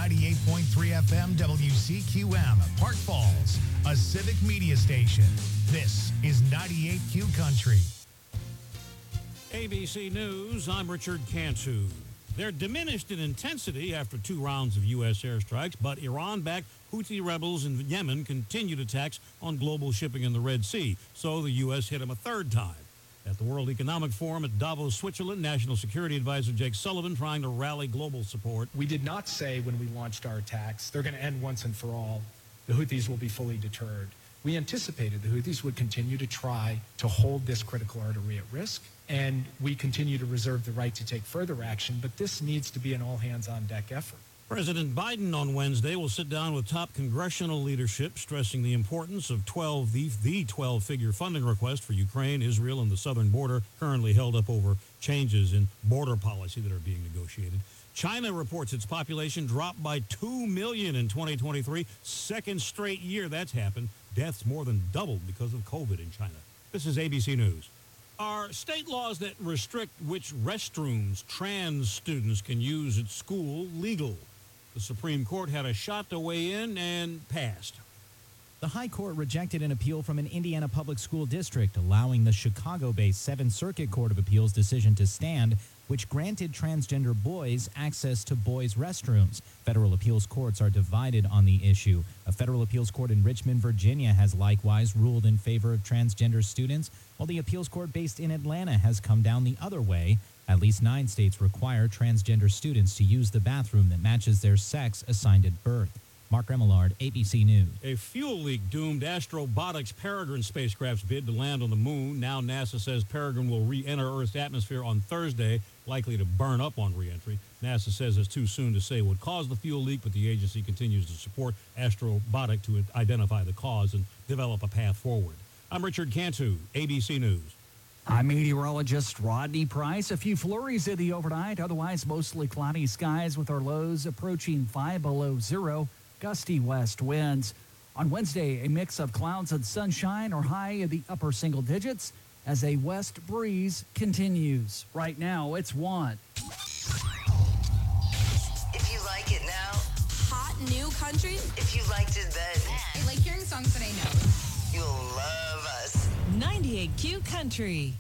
98.3 FM WCQM, Park Falls, a civic media station. This is 98Q Country. ABC News, I'm Richard Cantu. They're diminished in intensity after 2 rounds of U.S. airstrikes, but Iran-backed Houthi rebels in Yemen continued attacks on global shipping in the Red Sea, so the U.S. hit them a 3rd time. At the World Economic Forum at Davos, Switzerland, National Security Advisor Jake Sullivan trying to rally global support. We did not say when we launched our attacks, they're going to end once and for all. The Houthis will be fully deterred. We anticipated the Houthis would continue to try to hold this critical artery at risk, and we continue to reserve the right to take further action, but this needs to be an all-hands-on-deck effort. President Biden on Wednesday will sit down with top congressional leadership, stressing the importance of the 12-figure funding request for Ukraine, Israel, and the southern border, currently held up over changes in border policy that are being negotiated. China reports its population dropped by 2 million in 2023, 2nd straight year that's happened. Deaths more than doubled because of COVID in China. This is ABC News. Are state laws that restrict which restrooms trans students can use at school legal? The Supreme Court had a shot to weigh in and passed. The High Court rejected an appeal from an Indiana public school district, allowing the Chicago-based 7th Circuit Court of Appeals decision to stand, which granted transgender boys access to boys' restrooms. Federal appeals courts are divided on the issue. A federal appeals court in Richmond, Virginia has likewise ruled in favor of transgender students, while the appeals court based in Atlanta has come down the other way. At least 9 states require transgender students to use the bathroom that matches their sex assigned at birth. Mark Remillard, ABC News. A fuel leak doomed Astrobotics Peregrine spacecraft's bid to land on the moon. Now NASA says Peregrine will re-enter Earth's atmosphere on Thursday, likely to burn up on re-entry. NASA says it's too soon to say what caused the fuel leak, but the agency continues to support Astrobotic to identify the cause and develop a path forward. I'm Richard Cantu, ABC News. I'm meteorologist Rodney Price. A few flurries in the overnight, otherwise mostly cloudy skies with our lows approaching 5 below zero. Gusty west winds. On Wednesday, a mix of clouds and sunshine are high in the upper single digits as a west breeze continues. Right now, it's 1. If you like it now, hot new country. if you liked it then, I like hearing songs that I know. you'll love us. 98Q Country.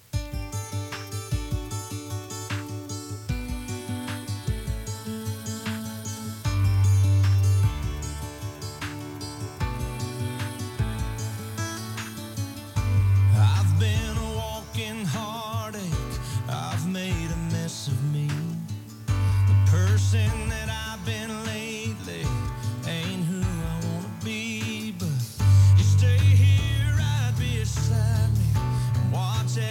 I've been a walking heartache. I've made a mess of me. The person that I've been lately ain't who I want to be. But you stay here right beside me and watch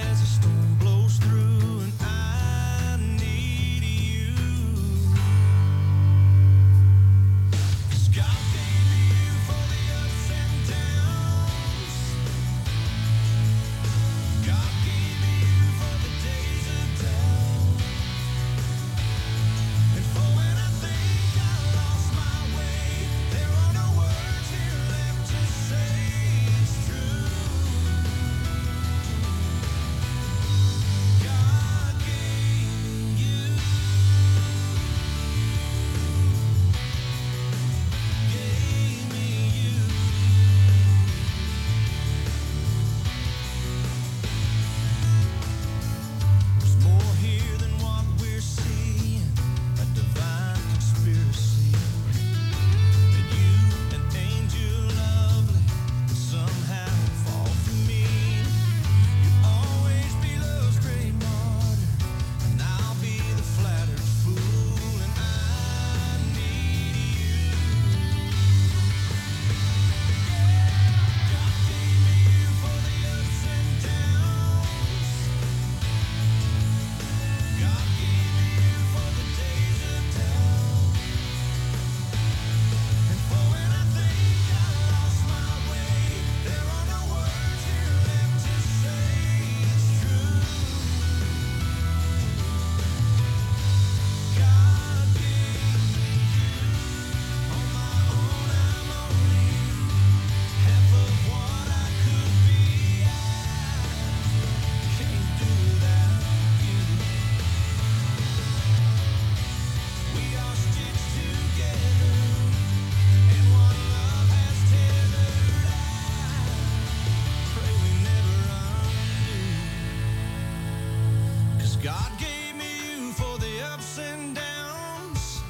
God gave me you for the ups and downs.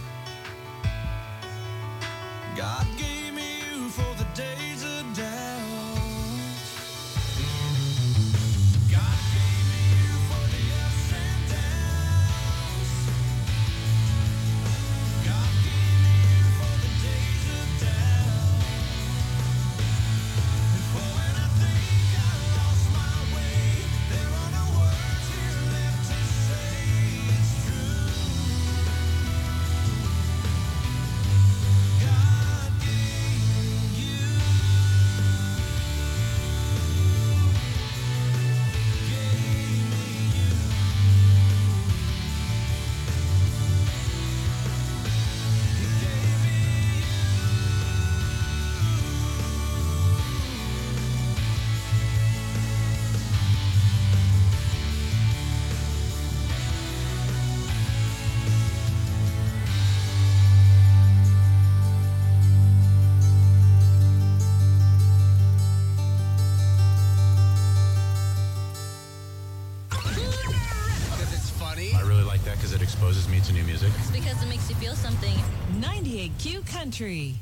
God gave me you for the days of doubt. God gave me you for the ups and downs. God gave me you for the days of doubt. And for when I think I lost my way, there are no words here left to say it's true. God gave you. Because it's funny. I really like that because it exposes me to new music. It's because it makes you feel something. 98Q Country.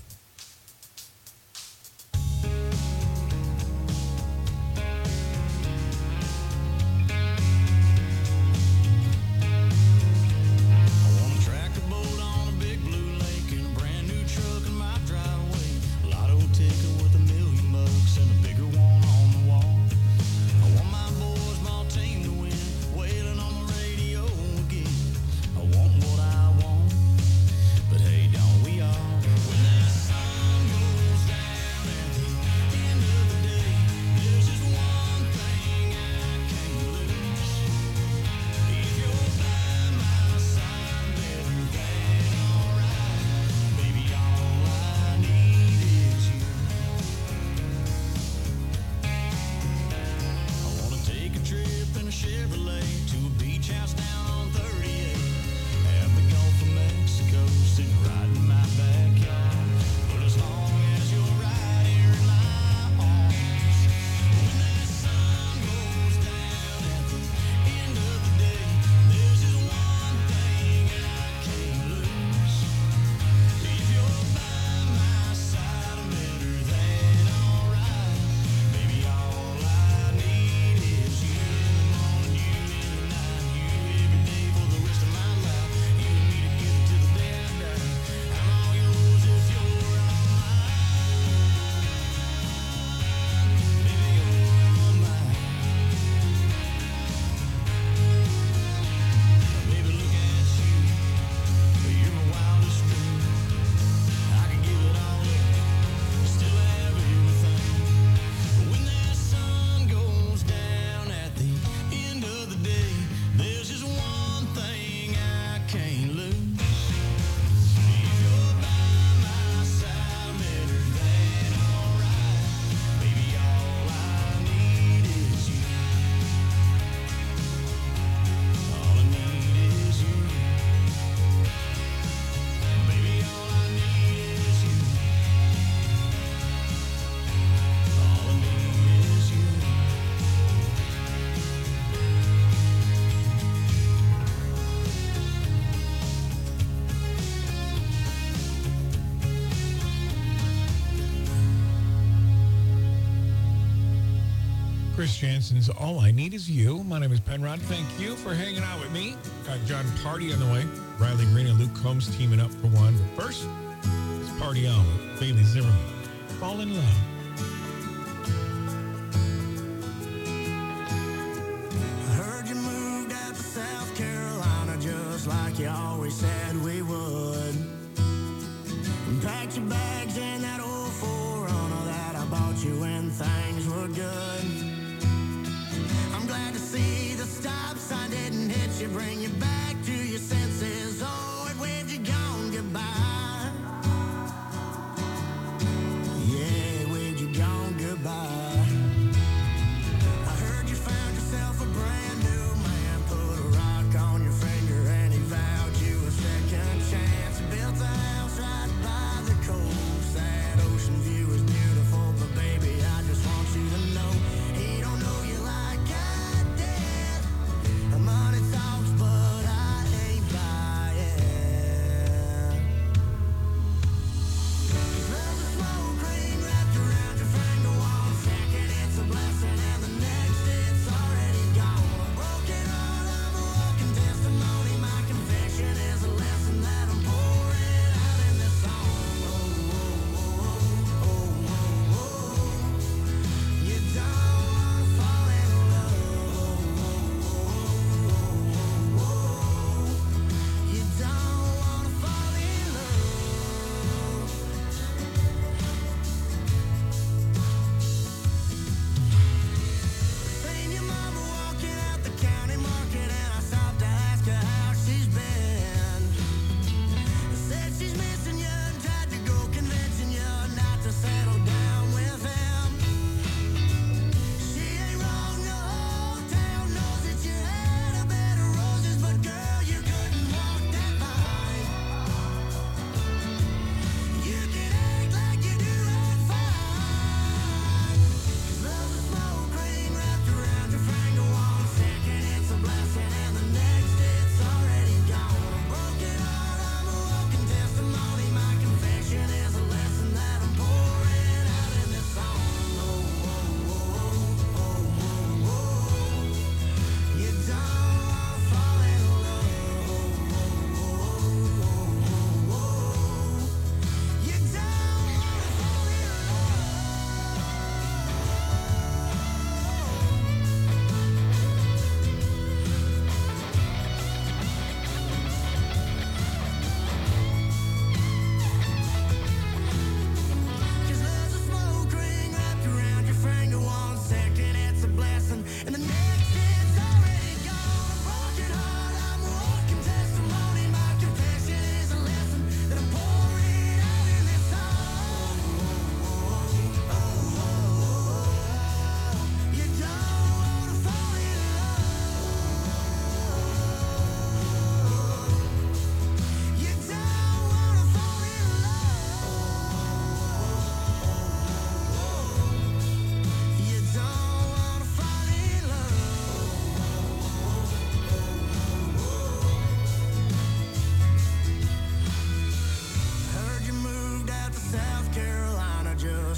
I want a tractor boat on a big blue lake and a brand new truck in my driveway. A lotto ticket with $1 million and a bigger one on the wall. I want my boys' ball team to win, wailing on the radio again. I want what I want, but hey, don't we all? When that sun goes down at the end of the day, there's just one thing I can't lose. If you're by my side, better than alright. Baby, all I need is you. I wanna take a trip in a Chevrolet to a beach house down on 38. Have the Gulf of Mexico sitting right in my backyard. But as long as you're right here in my arms, when that sun goes down at the end of the day, there's just one thing I can't lose. If you're by my side, I'm better than alright. Baby, all I need is you in the morning, you in the night, you every day for the rest of my life. You and me together till the day I die. I'm all yours if you're all mine. Baby, you're all mine. Baby, look at you. You're my wildest dream. I could give it all up, still have everything. But when that sun goes down at the end of the day, there's just one thing I can't lose. If you're by my side, I'm better than alright. Baby, all I need is you. All I need is you. Baby, all I need is you. All I need is you. Chris Jansen's All I Need Is You. My name is Penrod. Thank you for hanging out with me. Got John Party on the way. Riley Green and Luke Combs teaming up for one. But first, it's Party On with Bailey Zimmerman. Fall in Love. I heard you moved out to South Carolina just like you always said we would. And packed your bags in that old 4Runner that I bought you when things were good. I'm glad to see the stop sign didn't hit you, bring you back to your senses. Oh, it waved you gone goodbye. Yeah, it waved you gone goodbye. I heard you found yourself a brand new man, put a rock on your finger and he vowed you a second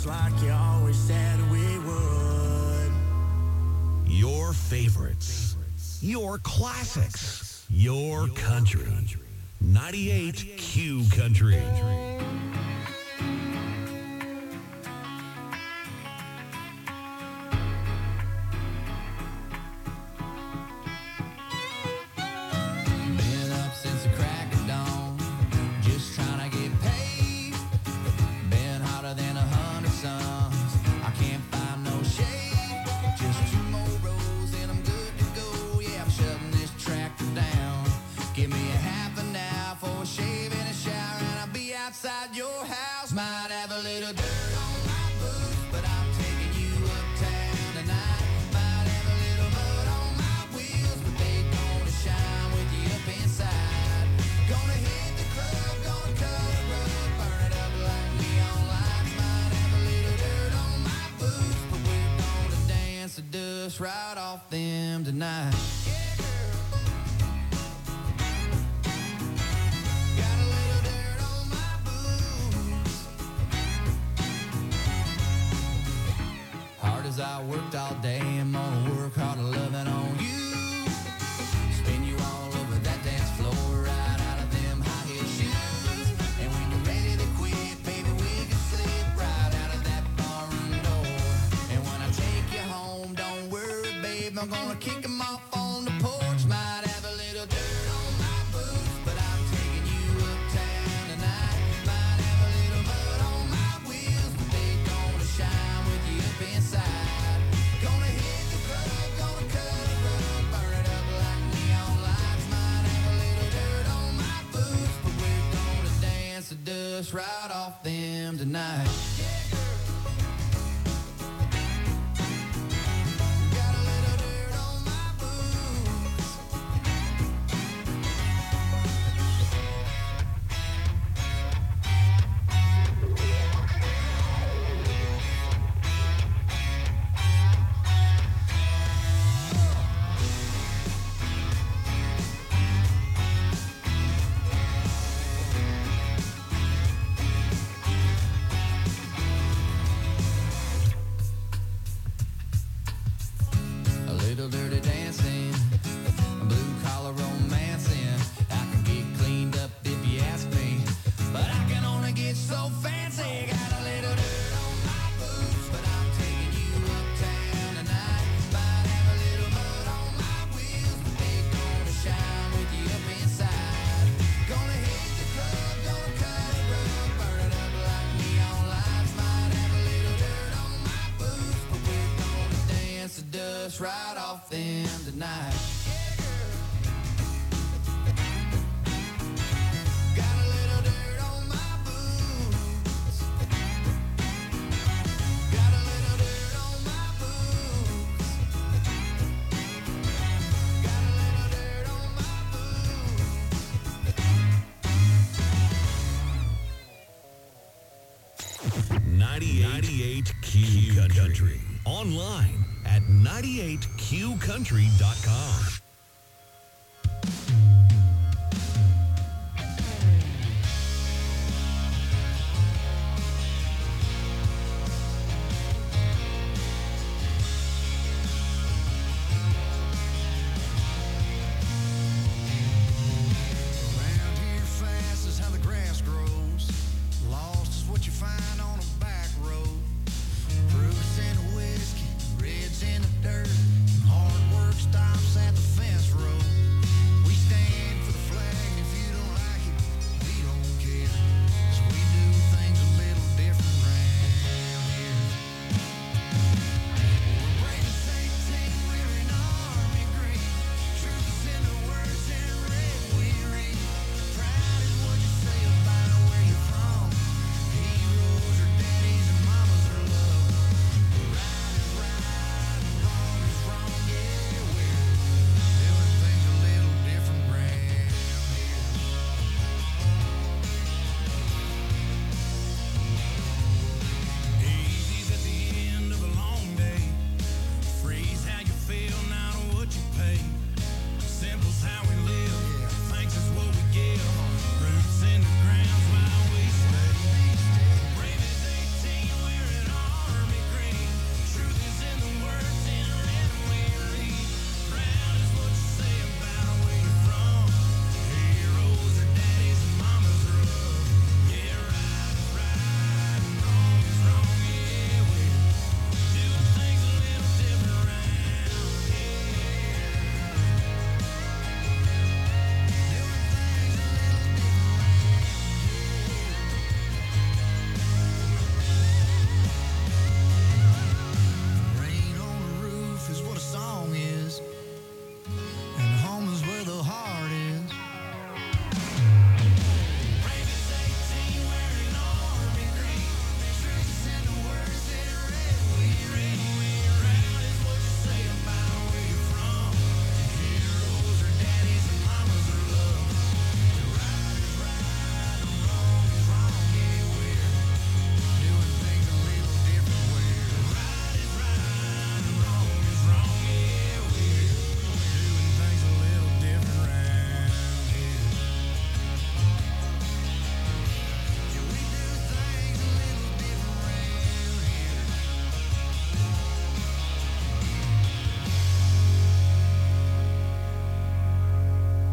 like you always said we would. Your favorites. Your classics. Your country. 98 Q Country. Been up since the crack of dawn, just trying to get paid. Been hotter than 100 suns, I can't find no shade. Just 2 more rows and I'm good to go. Yeah, I'm shutting this tractor down. Give me a half an hour for a shave and a shower, and I'll be outside your house. Might have a little dirt on my boots, but I'm taking you uptown tonight. Might have a little mud on my wheels, but they gonna shine with you up inside. Gonna hit the club, gonna cut a rug, burn it up like neon lights. Might have a little dirt on my boots, but we're gonna dance the dust right off them tonight. I worked all day and gonna work hard loving on you. Spin you all over that dance floor, right out of them high-heel shoes. And when you're ready to quit, baby, we can slip right out of that barroom door. And when I take you home, don't worry, babe, I'm gonna kick 'em off on the porch. Might have a little dirt on my boots, but I'm taking you uptown tonight. Might have a little mud on my wheels, but they gonna shine with you up inside. Dust right off them tonight. Got a little dirt on my boots. Dirty dancing, blue collar romancing. I can get cleaned up if you ask me, but I can only get so fancy. Got a little dirt on my boots, but I'm taking you uptown tonight. Might have a little mud on my wheels, but they gonna shine with you up inside. Gonna hit the club, gonna cut a rug, burn it up like neon lights. Might have a little dirt on my boots, but we're gonna dance the dust right off them tonight. Got a little dirt on my boots. Got a little dirt on my boots. Got a little dirt on my boots. 98 Q Country. Online at 98qcountry.com. Around here fast is how the grass grows. Lost is what you find on a back road. Proofs in a whiskey, reds in the dirt. Hard work stops at the fence.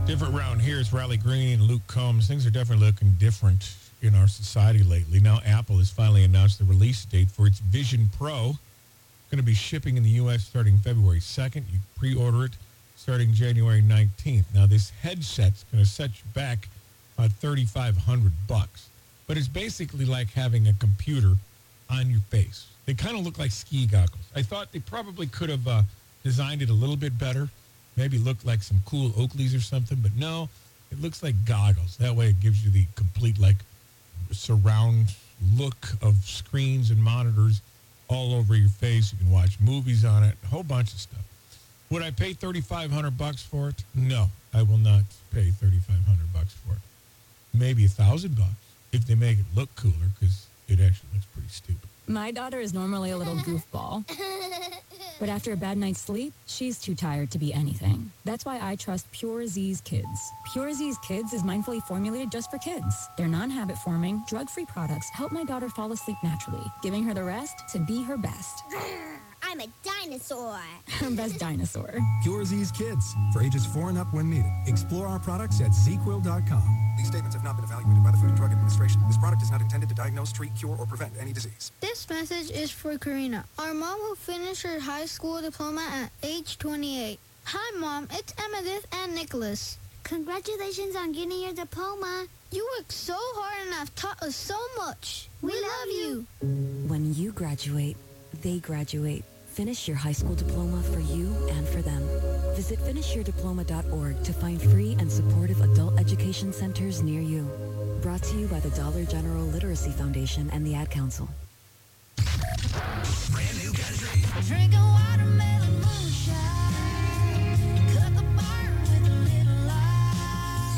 Different round here. It's Riley Green and Luke Combs. Things are definitely looking different in our society lately. Now, Apple has finally announced the release date for its Vision Pro. It's going to be shipping in the U.S. starting February 2nd. You pre-order it starting January 19th. Now, this headset's going to set you back about $3,500, but it's basically like having a computer on your face. They kind of look like ski goggles. I thought they probably could have designed it a little bit better. Maybe looked like some cool Oakleys or something, but no, it looks like goggles. That way it gives you the complete, like, surround look of screens and monitors all over your face. You can watch movies on it, a whole bunch of stuff. Would I pay $3,500 for it? No, I will not pay $3,500 for it. Maybe $1,000 if they make it look cooler, because it actually looks pretty stupid. My daughter is normally a little goofball. But after a bad night's sleep, she's too tired to be anything. That's why I trust Pure Z's Kids. Pure Z's Kids is mindfully formulated just for kids. Their non-habit forming, drug-free products help my daughter fall asleep naturally, giving her the rest to be her best. I'm a dinosaur. Her best dinosaur. Pure Z's Kids, for ages 4 and up when needed. Explore our products at ZQuil.com. These statements have not been evaluated by the Food and Drug Administration. This product is not intended to diagnose, treat, cure, or prevent any disease. This message is for Karina, our mom who finished her high school diploma at age 28. Hi, Mom. It's Emmettith and Nicholas. Congratulations on getting your diploma. You worked so hard and have taught us so much. We love you. When you graduate, they graduate. Finish your high school diploma for you and for them. Visit finishyourdiploma.org to find free and supportive adult education centers near you. Brought to you by the Dollar General Literacy Foundation and the Ad Council. Brand new country. Drinking watermelon moonshine. Cut the bar with a little light.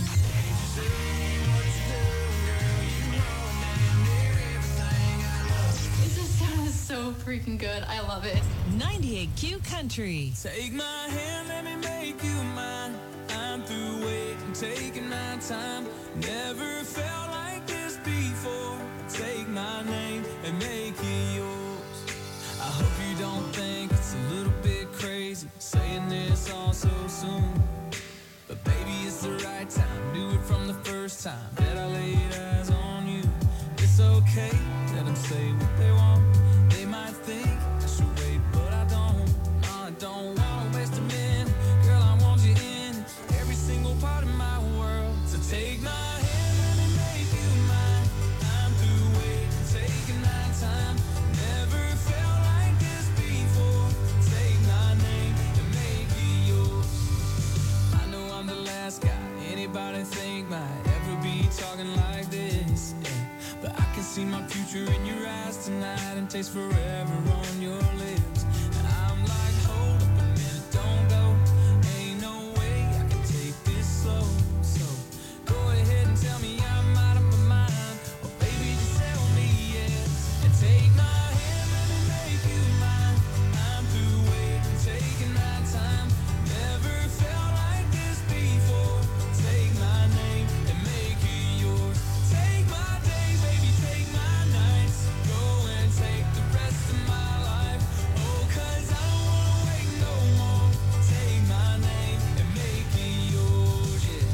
This song is so freaking good. I love it. 98Q Country. Take my hand, let me make you mine. I'm through waiting, taking my time. Never felt like this before. Take my name and make it yours. I hope you don't think it's a little bit crazy saying this all so soon. But baby, it's the right time. Knew it from the first time that I laid eyes on you. It's okay, let them say what they want. They might think I should wait, but I don't. No, I don't want to waste a minute. Girl, I want you in every single part of my world. So take my hand, let me make you mine. I'm through waiting, taking my time. Never felt like this before. Take my name and make it yours. I know I'm the last guy anybody think might ever be talking like this, yeah. But I can see my future in your eyes tonight and taste forever on your lips. And I'm like, hold up a minute, don't go. Ain't no way I can take this slow. So go ahead and tell me I'm out of my mind. Or baby, just tell me yes. And take my hand, let me make you mine. I'm through waiting, taking my time. Never felt like this before. Take my name and make it yours. Take my days, baby, take my nights. Go and take the rest of my life. Oh, 'cause I don't wanna wait no more. Take my name and make it yours, yeah.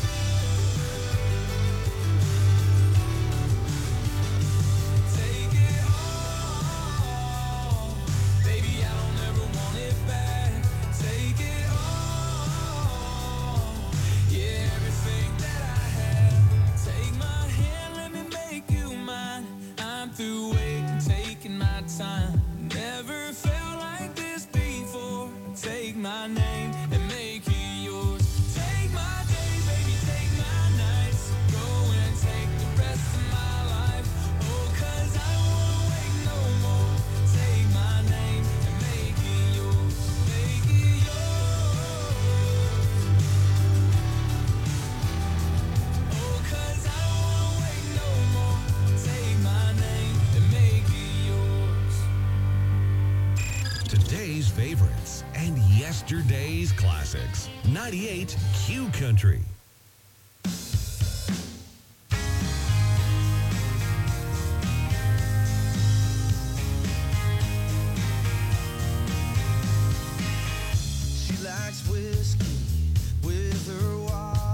Take it all. Baby, I don't ever want it back. Take it all. Yeah, everything that I have. Take my hand, let me make you mine. I'm through waiting, taking my time. Never felt like this before. Take my name and make it yours. Take my days, baby, take my nights. Go and take the rest of my life. Oh, 'cause I don't wanna wait no more. Take my name and make it yours. Make it yours. Oh, 'cause I don't wanna wait no more. Take my name and make it yours. Today's favorites and yesterday's classics. 98Q Country. She likes whiskey with her water.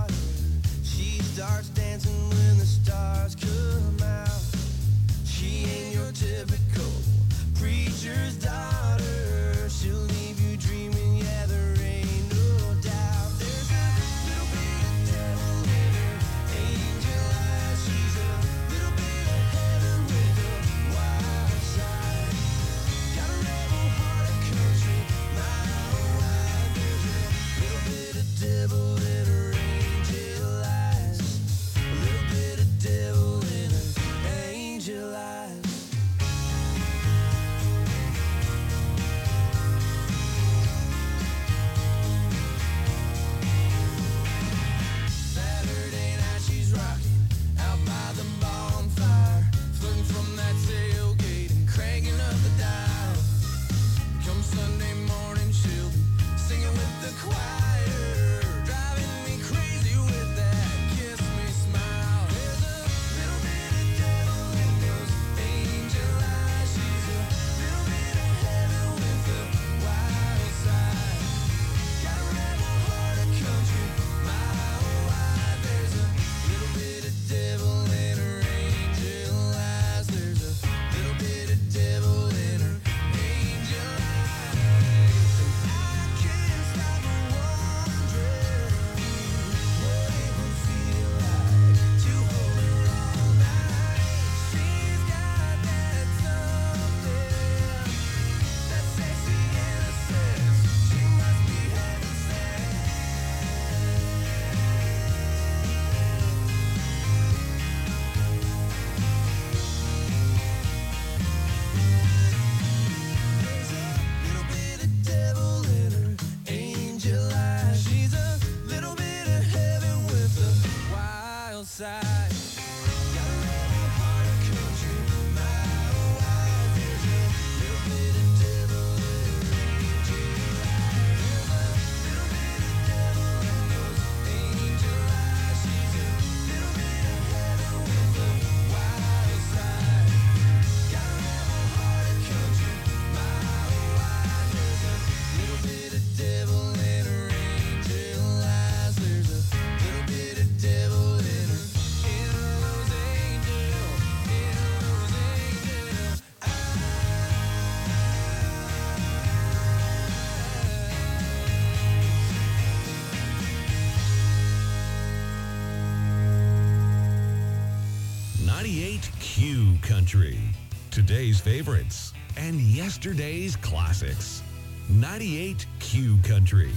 98 Q Country. Today's favorites and yesterday's classics. 98 Q Country.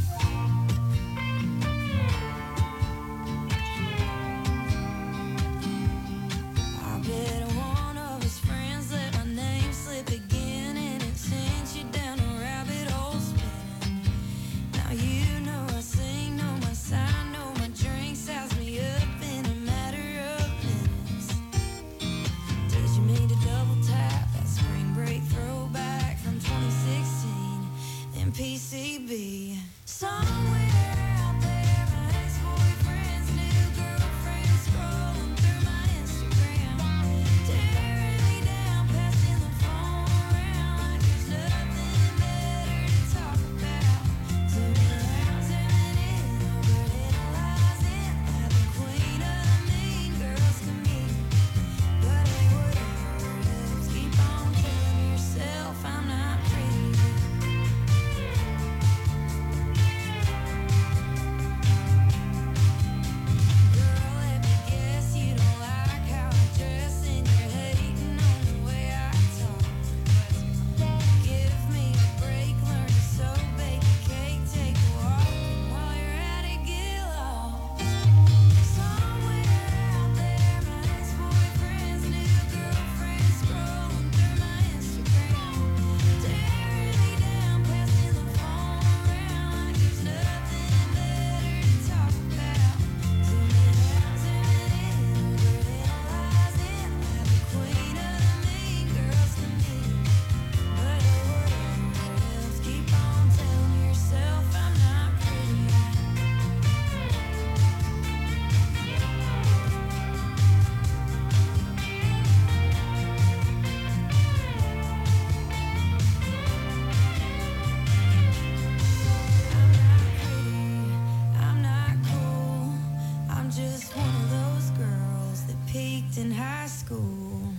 I bet one of his friends let my name slip again, and it sends you down a rabbit hole spinning. Now you know I sing, know my sign, know my drink, size me up in a matter of minutes. Did you mean to double tap that spring break throwback from 2016 in PCB? Somewhere out there, my ex-boyfriend's new girlfriend scrolling through my Instagram, tearing me down, passing the phone around like there's nothing better to talk about. Zooming around, zooming in, overanalyzing like the queen of the mean girls can be. But hey, whatever it is, keep on telling yourself I'm not pretty. Girl, let me guess you don't like how I dress, and you're hating on the way I talk. Give me a break, learn to sew, bake a cake, take a walk, and while you're at it, get lost. Somewhere out there, my ex-boyfriend's new girlfriend scrolling through my Instagram, tearing me down, passing the phone around like there's nothing better to talk about. Zooming out, zooming in, overanalyzing like the queen of the mean girls can be. But whatever else, keep on telling yourself I'm not pretty. I'm not cool. I'm just one of those girls that peaked in high school.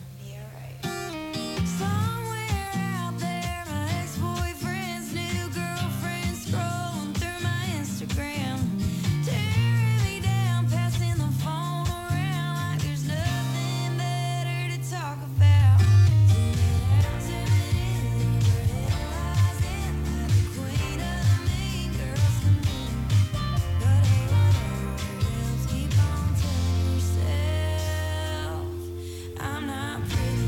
Somewhere out there, my ex-boyfriend's new girlfriend scrolling through my Instagram, tearing me down, passing the phone around like there's nothing better to talk about. Zooming out, zooming in, overanalyzing like the queen of the mean girls can be. But hey, whatever else, keep on telling yourself I'm not pretty.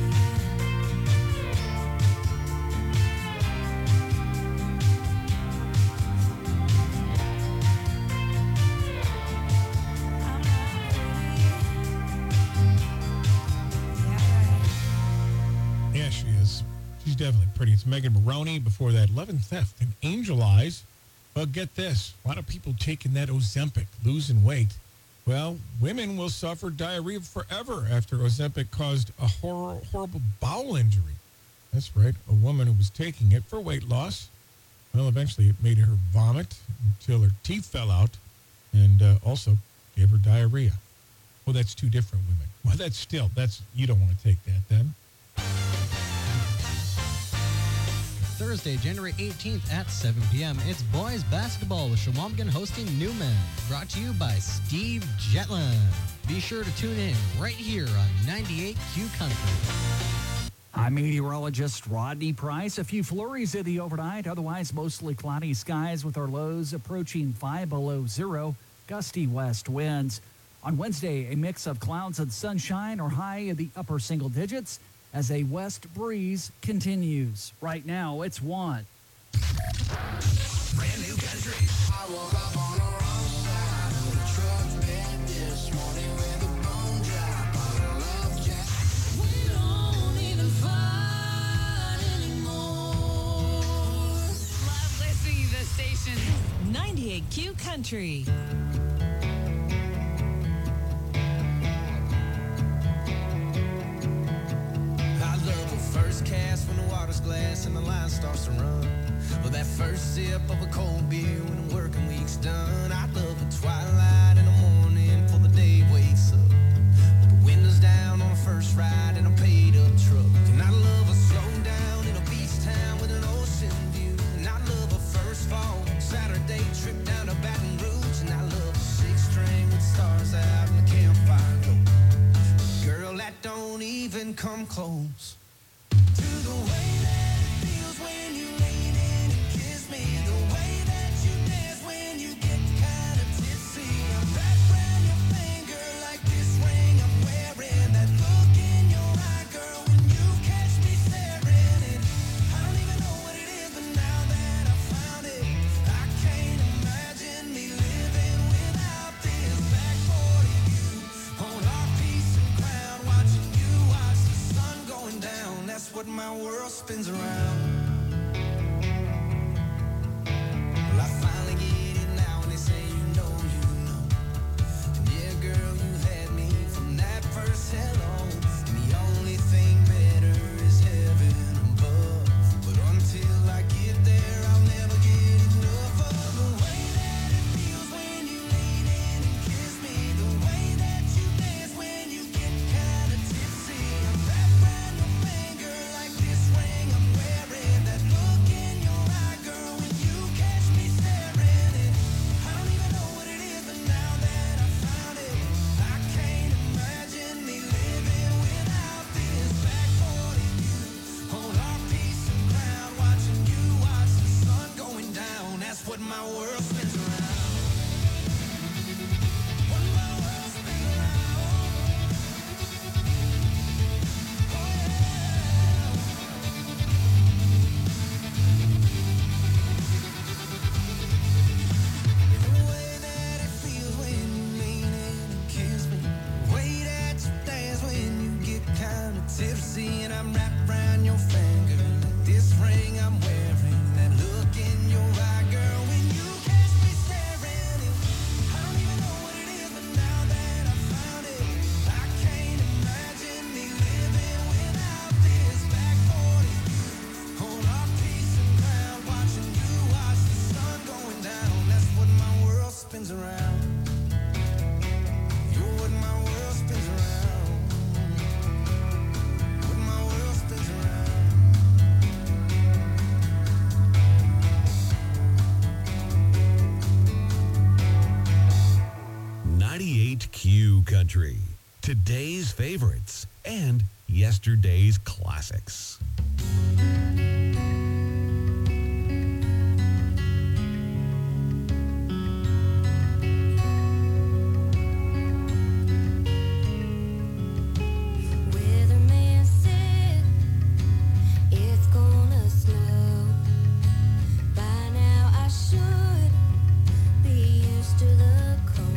Yeah, she is. She's definitely pretty. It's Megan Maroney. Before that, Love and Theft and Angel Eyes. But get this. A lot of people taking that Ozempic, losing weight. Well, women will suffer diarrhea forever after Ozempic caused a horrible bowel injury. That's right. A woman who was taking it for weight loss. Well, eventually it made her vomit until her teeth fell out and also gave her diarrhea. Well, that's two different women. Well, you don't want to take that then. Thursday, January 18th at 7 p.m. It's boys basketball with Shawamigan hosting Newman. Brought to you by Steve Jetland. Be sure to tune in right here on 98 Q Country. I'm meteorologist Rodney Price. A few flurries in the overnight, otherwise mostly cloudy skies with our lows approaching 5 below zero, gusty west winds. On Wednesday, a mix of clouds and sunshine, or high in the upper single digits, as a west breeze continues. Right now, it's 1. Brand new country. I woke up on the wrong side of the truck bed this morning with a bone drop on a love jack. We don't even fight anymore. Love listening to this station. 98 Q Country. First cast when the water's glass and the line starts to run. Or that first sip of a cold beer when the working week's done. I love the twilight in the morning before the day wakes up. With the windows down on the first ride in a paid up truck. And I love a slow down in a beach town with an ocean view. And I love a first fall Saturday trip down to Baton Rouge. And I love a 6-string with stars out and the campfire glow. Girl, that don't come close to the way that it feels when you lean in and kiss me, the way that you dance when you get kind of tipsy. I'm wrapped around your finger like this ring I'm wearing, that look in your eye, girl, when you catch me staring. And I don't even know what it is, but now that I found it, I can't imagine me living without this. Back for you on our piece of ground, watching you watch the sun going down. That's what my world spins around. Well, I finally get it now, and they say you know. And yeah, girl, you had me from that first hello. And the only thing better is heaven above. But until I get there, I'll never get enough of the way that it feels when you lean in and kiss me, the way that you dance when you get kind of tipsy. I'm wrapped around your finger like this ring I'm wearing, that look in your eye, girl, when you catch me staring. And I don't even know what it is, but now that I found it, I can't imagine me living without this. Back for you on our piece of ground, watching you watch the sun going down. That's what my world spins around. What my world spins around. The way that it feels when you lean in and kiss me, the way that you dance when you get kind of tipsy. And I'm wrapped around your finger like this ring I'm wearing, that look in your eye, girl, when you catch me staring. And I don't even know what it is, but now that I found it, I can't imagine me living without this. Back for you on our piece of ground, watching you watch the sun going down. That's what my world spins around. You're what my world spins around. What my world spins around. 98Q Country. Today's favorites and yesterday's classics. Weatherman said it's gonna snow. By now I should be used to the cold.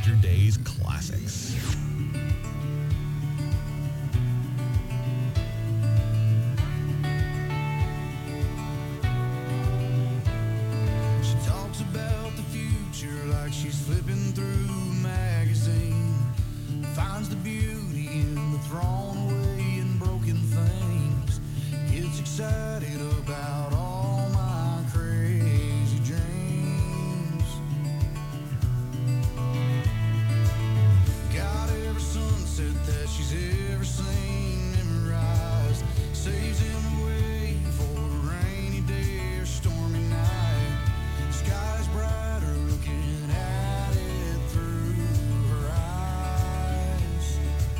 yesterday's classics. She talks about the future like she's flipping through a magazine. Finds the beauty in the thrown away and broken things. Gets excited about all my crazy dreams. Got every sunset that she's ever seen memorized. Saves him away for a rainy day or stormy night. Sky's brighter looking at it through her eyes.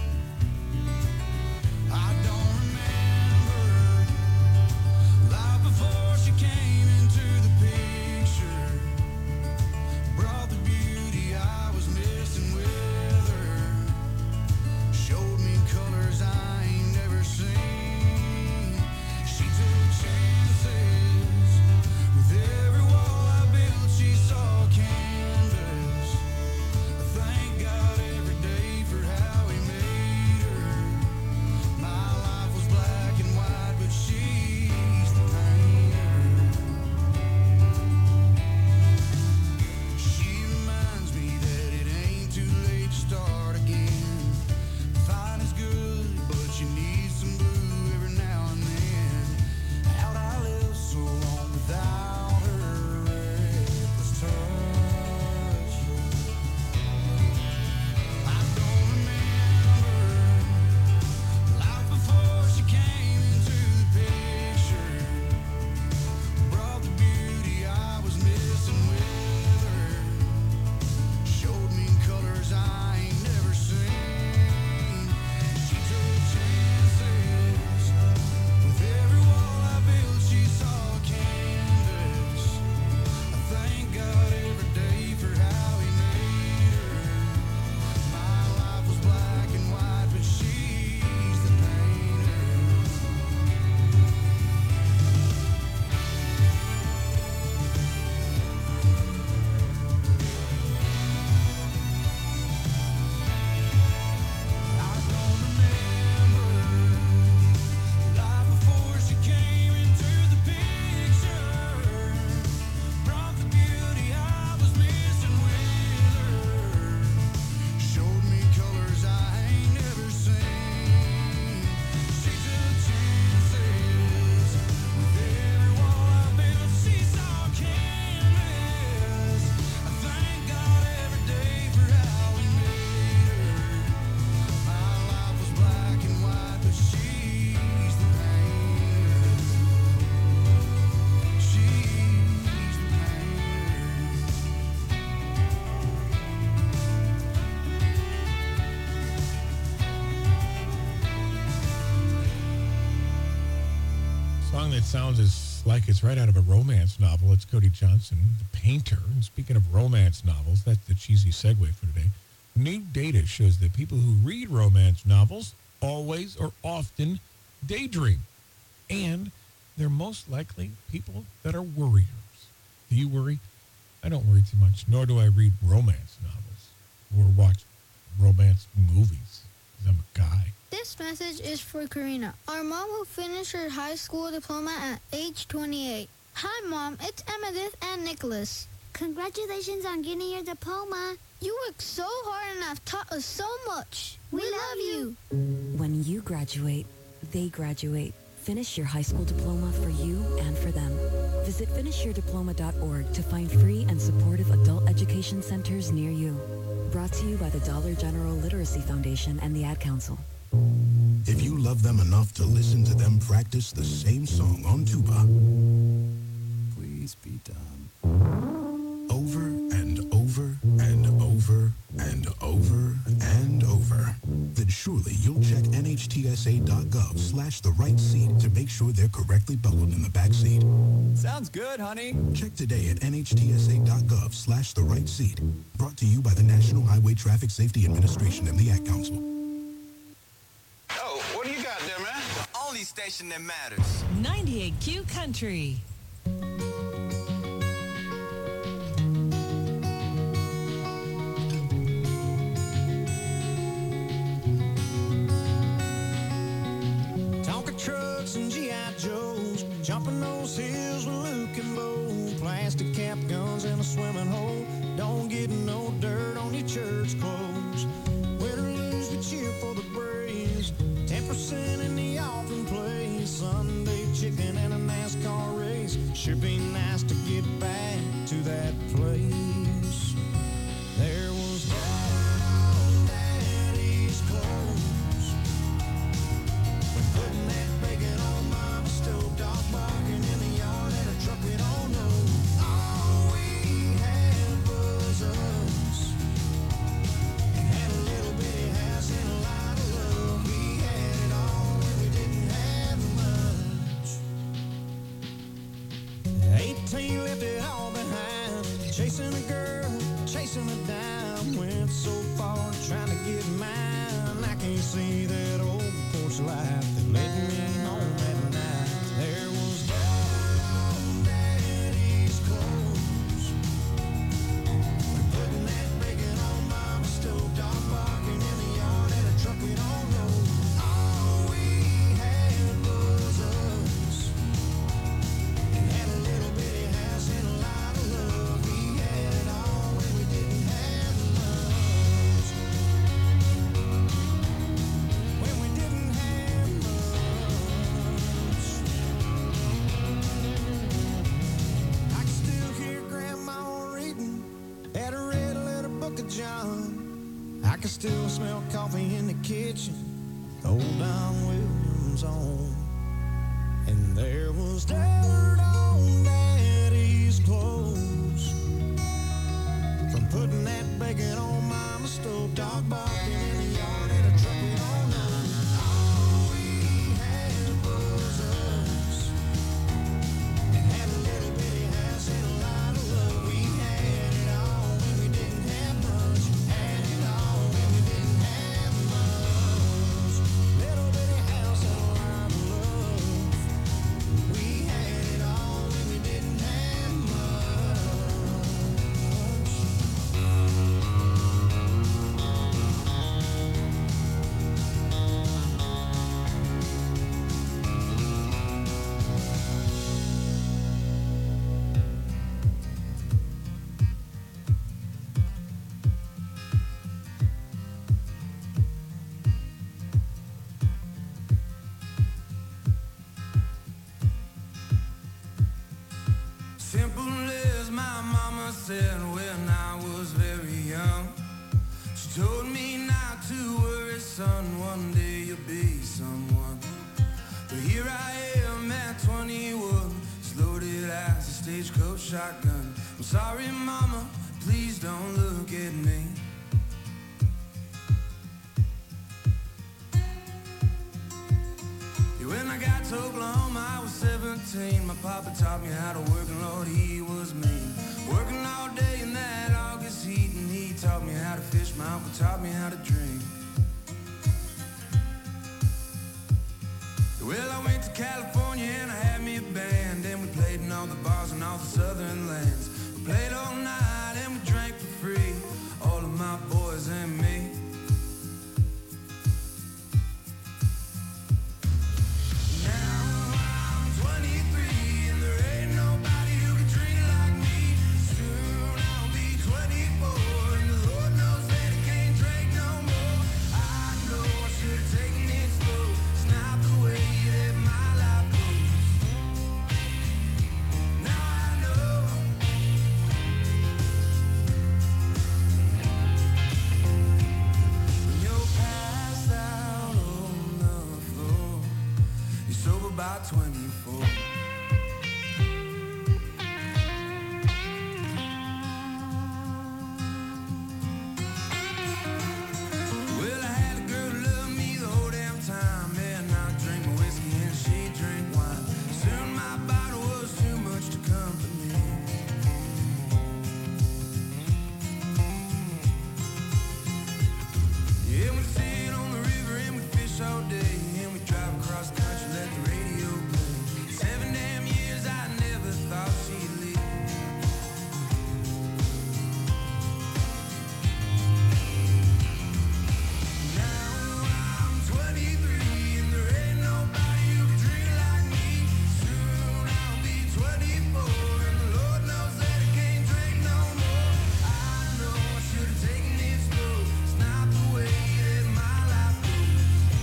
I don't remember life before she came into the picture. Brought the beauty I was missing with her. Showed me colors I ain't never seen. She took chances. With every wall I built, she saw canvas. I thank God every day for how he made her. My life was black and white, but she's the painter. She reminds me that it ain't too late to start again. Fine is good, but you need some blue every now and then. How'd I live so long without her reckless touch? I don't remember life before she came into the picture. Brought the beauty I was missing with her. Showed me colors I ain't never seen. She took chances. With every wall I built, she saw canvas. I thank God every day for how he made her. My life was black and white, but she's the painter. I don't remember life before she came into the picture. Brought the beauty I was missing with her. Showed me colors I ain't never seen. She took chances. With every wall I built, she saw canvas. I thank God every day for how he made her. My life was black and white, but she's the painter. She's the Song that sounds like it's right out of a romance novel. It's Cody Johnson, The Painter. And speaking of romance novels, that's the cheesy segue for today. New data shows that people who read romance novels always or often daydream. And they're most likely people that are worriers. Do you worry? I don't worry too much, nor do I read romance novels or watch romance movies, because I'm a guy. This message is for Karina, our mom who finished her high school diploma at age 28. Hi, Mom. It's Emmettith and Nicholas. Congratulations on getting your diploma. You worked so hard and have taught us so much. We love you. When you graduate, they graduate. Finish your high school diploma for you and for them. Visit finishyourdiploma.org to find free and supportive adult education centers near you. Brought to you by the Dollar General Literacy Foundation and the Ad Council. If you love them enough to listen to them practice the same song on tuba, please be done. Over and over and over and over and over, then surely you'll check nhtsa.gov/the right seat to make sure they're correctly buckled in the back seat. Sounds good, honey. Check today at nhtsa.gov/the right seat. Brought to you by the National Highway Traffic Safety Administration and the Ad Council. Oh, what do you got there, man? The only station that matters. 98Q Country. I went so far trying to get mine. I can't see that old porch light that led me home at night. There was dirt on Daddy's clothes. Putting that bacon on Mama's stove. Dog barking in the yard at a truck we don't know. All we had was us. And had a little bitty house and a lot of love. We had it all when we didn't have much. When we didn't have much. I can still hear Grandma reading at a red letter book of John. I can still smell coffee in the kitchen, old Don Williams on. And there was dirt on Daddy's clothes from putting that bacon on Mama's stove. Dog barking in the yard at a truck we don't know. All we had was us. And had a little bitty house and a lot of love. We had it all when we didn't have much. Had it all when we didn't have much. Little bitty house and a lot of love. We had it all when we didn't have much. Simple as my mama said when I was very young. She told me not to worry, son, one day you'll be someone. But here I am at 21, as loaded as a stagecoach shotgun. I'm sorry, mama, please don't look at me. When I got to Oklahoma, I was 17. My papa taught me how to work, and Lord, he was mean. Working all day in that August heat, and he taught me how to fish. My uncle taught me how to drink. Well, I went to California and I had me a band, and we played in all the bars and all the southern lands. We played all night and we drank for free, all of my boys and me. About 24. Well, I had a girl who loved me the whole damn time. Man, I drink my whiskey and she drink wine. Soon my bottle was too much to comfort me. Yeah, we sit on the river and we fish all day, and we drive across the country, let the radio play. 7 damn years, I never thought she'd leave. Now I'm 23 and there ain't nobody who can drink like me. Soon I'll be 24 and the Lord knows that I can't drink no more. I know I should have taken it slow. It's not the way that my life goes.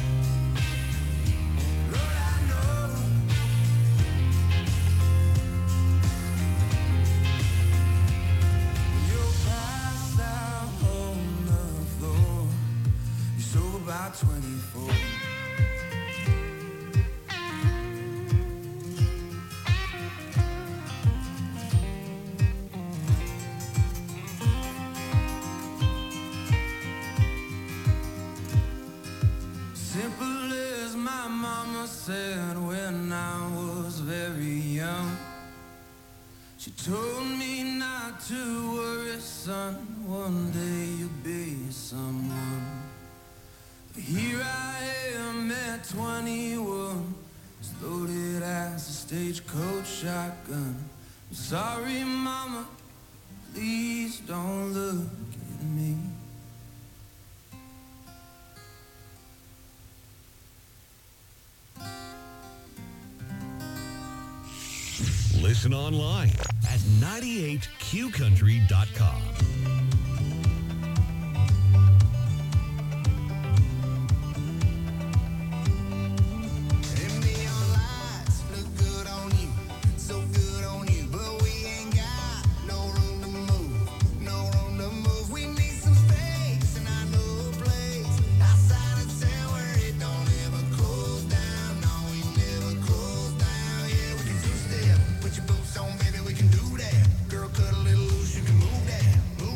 Lord, I know. You're passed out on the floor. You're sober by 24. Simple as my mama said when I was very young. She told me not to worry, son, one day you'll stagecoach shotgun. I'm sorry, mama, please don't look at me. Listen online at 98qcountry.com. Put your boots on, baby, we can do that. Girl, cut a little loose, you can move that.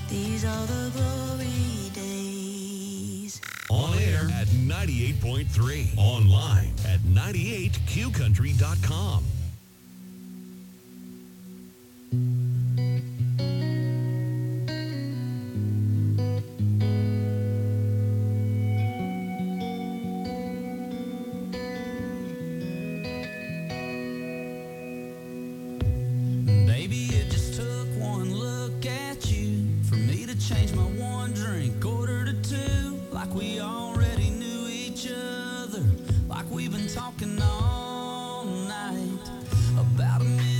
These are the glory days. On air at 98.3. Online at 98qcountry.com. Baby, it just took one look at you for me to change my one drink order to two. Like we already knew each other, like we've been talking all night about a minute.